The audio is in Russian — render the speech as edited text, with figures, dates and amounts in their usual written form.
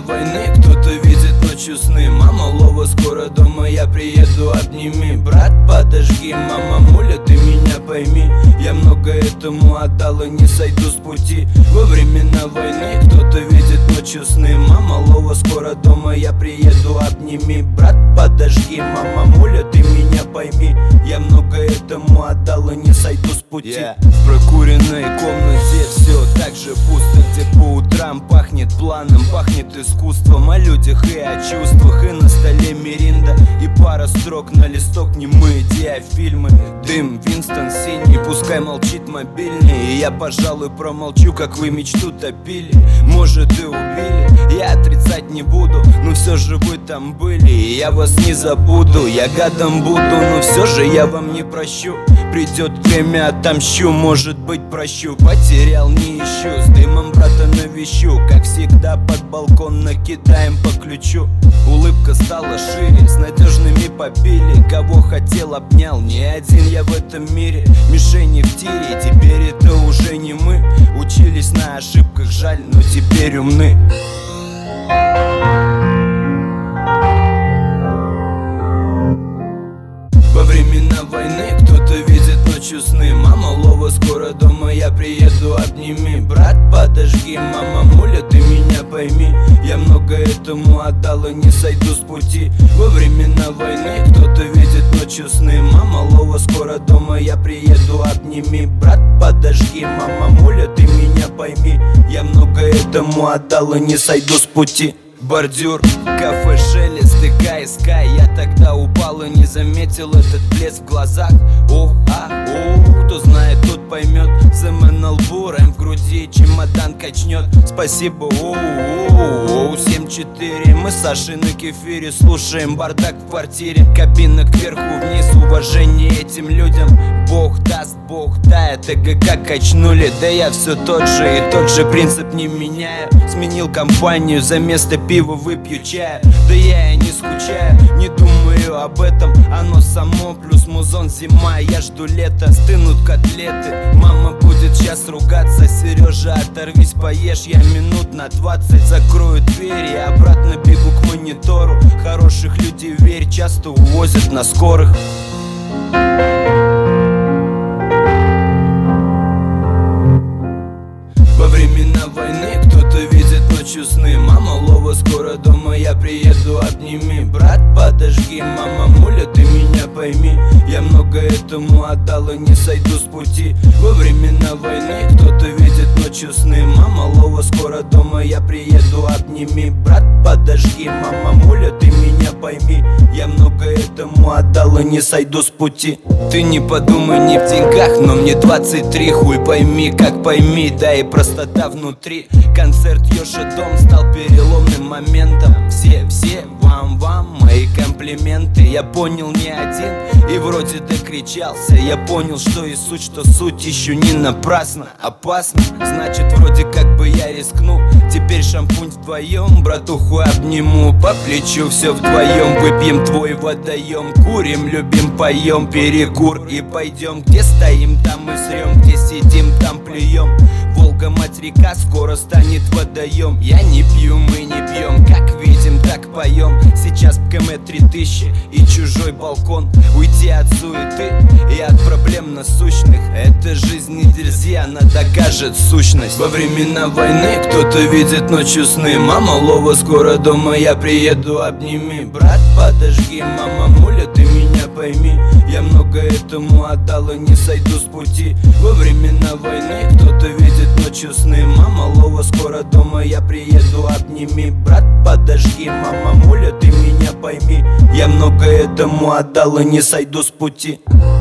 войны кто-то видит ночью сны. Мама, Лова скоро дома, я приеду, обними. Брат, подожги, мама, муля, ты меня пойми. Я много этому отдал и не сойду с пути. Во времена войны кто-то видит ночью сны. Мама, Лова скоро дома, я приеду, обними. Брат, подожги, мама, муля, ты меня пойми. Я много этому отдал и не сойду с пути. В прокуренной комнате все так же пусто, где по утрам пахнет планом, пахнет искусством, о людях и о чувствах. И на столе миринда, и пара строк на листок, немые диафильмы. Дым, Винстон синий, пускай молчит мобильный. И я, пожалуй, промолчу, как вы мечту топили. Может, и убили, я отрицать не буду, но все же вы там были, и я вас не забуду. Я гадом буду, но все же я вам не прощу. Придет время, отомщу, может быть, прощу. Потерял, не ищу, с дымом брата навещу. Как всегда, под балкон накидаем по ключу. Улыбка стала шире, с надежными побили. Кого хотел, обнял, не один я в этом мире. Мишени в тире, теперь это уже не мы. Учились на ошибках, жаль, но теперь умны. Во времена войны кто-то видит ночью сны. Мама, Лова скоро дома, я приеду, обними. Брат, подожги, мама, муля, ты меня пойми. Я много этому отдал и не сойду с пути. Во времена войны кто-то видит ночью сны. Мама, Лова скоро дома, я приеду, обними. Брат, подожги, мама, муля, ты меня пойми. Я много этому отдал и не сойду с пути. Бордюр, кафе, шелест и КСК. Я тогда упал и не заметил этот блеск в глазах. Кто знает, тот поймет. ЗМ на лбу, рэм в груди, чемодан качнет. Спасибо, 7-4. Мы с Сашей на кефире слушаем бардак в квартире. Кабина кверху вниз, уважение этим людям. Бог даст, Бог дает, ТГК качнули. Да я все тот же и тот же принцип не меняю. Сменил компанию, за место пива выпью чая. Да я и не скучаю, не думаю об этом. Оно само, плюс музон, зима, я жду лета. Стынут котлеты, мама будет сейчас ругаться. Сережа, оторвись, поешь, я минут на 20 закрою дверь и обратно бегу к монитору. Хороших людей, верь, часто увозят на скорых. Во времена войны кто-то видит ночью сны. Мама, Лова скоро дома, я приеду, обними. Брат, подожги, мама, муля, ты меня пойми. Я много этому отдал и не сойду с пути. Во времена войны кто-то видит ночью сны. Мама, Лова скоро дома, я приеду, обними. Брат, подожги, мама, муля, ты меня пойми. Я много этому отдал и не сойду с пути. Ты не подумай, не в деньгах, но мне 23. Хуй пойми, как пойми, да и простота внутри. Концерт Йоши Дом стал переломным моментом. Все, вам мои комплименты. Я понял не один и вроде докричался. Я понял, что и суть, что суть еще не напрасно. Опасно, значит вроде как бы я рискну. Теперь шампунь вдвоем, братуху обниму по плечу. Все вдвоем, выпьем твой водоем. Курим, любим, поем, перекур и пойдем. Где стоим, там и срем, где сидим, там плюем. Волга, мать река, скоро станет водоем. Я не пью, мы не пьем, как видим, так поем. Сейчас КМ 3000 и чужой балкон. Уйти от суеты и от проблем насущных. Эта жизнь не дерзя, она докажет сущность. Во времена войны кто-то видит ночью сны. Мама, Лова скоро дома, я приеду, обними. Брат, подожги, мама, муля, ты меня пойми. Я много этому отдал и не сойду с пути. Во времена войны кто-то видит ночью сны. Мама, Лова скоро дома, я приеду, обними. Брат, подожги, мама, муля, ты меня пойми. Я много этому отдал и не сойду с пути.